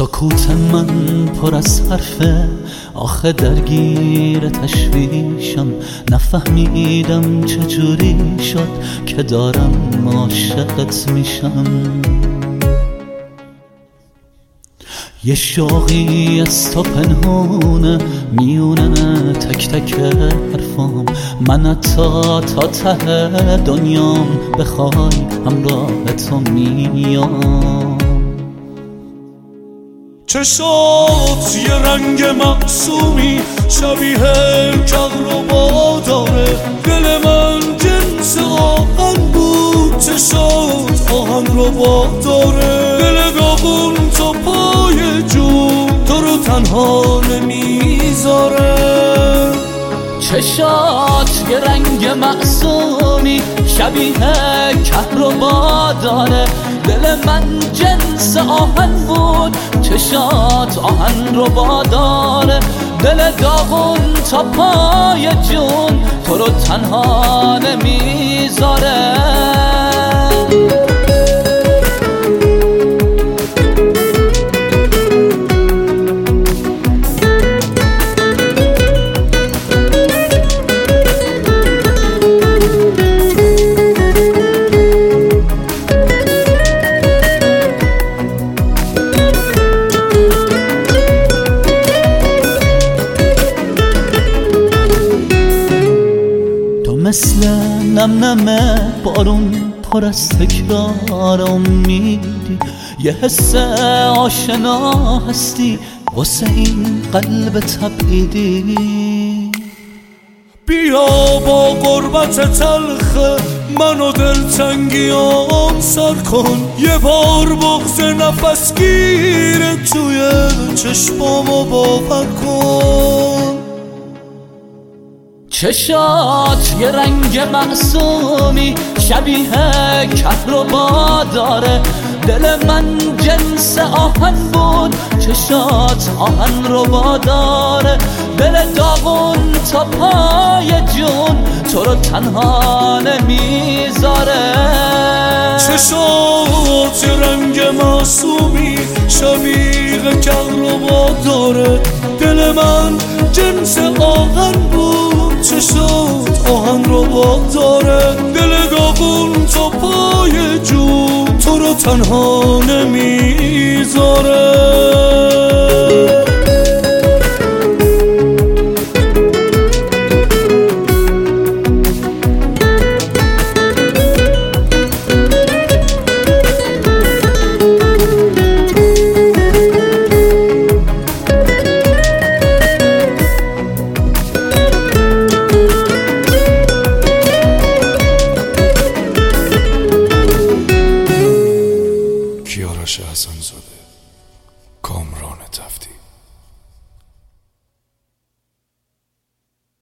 سکوت من پر از حرفه، آخه درگیر تشویشم، نفهمیدم چجوری شد که دارم عاشقت میشم. یه شوقی از تو پنهونه میونه تک تک حرفام، من حتی تا ته دنیام بخوای همراه تو میام. چشات یه رنگ معصومی شبیه کهربا داره، دل من جنس آهن بود، چشات آهن ربا داره، دل داغون تا پای جون تو رو تنها نمیذاره. چشات یه رنگ معصومی شبیه کهربا داره، دل من جنس آهن بود، چشات آهن ربا داره، دل داغون تا پای جون تو رو تنها نمیذاره. مثل نم نم بارون پر از تکرار امیدی، یه حس آشنا هستی واسه این قلب تبعیدی. بیا با قربت تلخ منو دلتنگیام سر کن، یه بار بغض نفس گیره توی چشمامو باور کن. چشات یه رنگ معصومی شبیه کهربا داره، دل من جنس آهن بود، چشات آهن ربا داره، دل داغون تا پای جون تو رو تنها نمیذاره. چشات یه رنگ معصومی شبیه کهربا داره، دل من جنس آهن بود، چشات آهن ربا داره، دل داغون تا پای جون تو رو تنها نمیذاره. کیارش حسن زاده.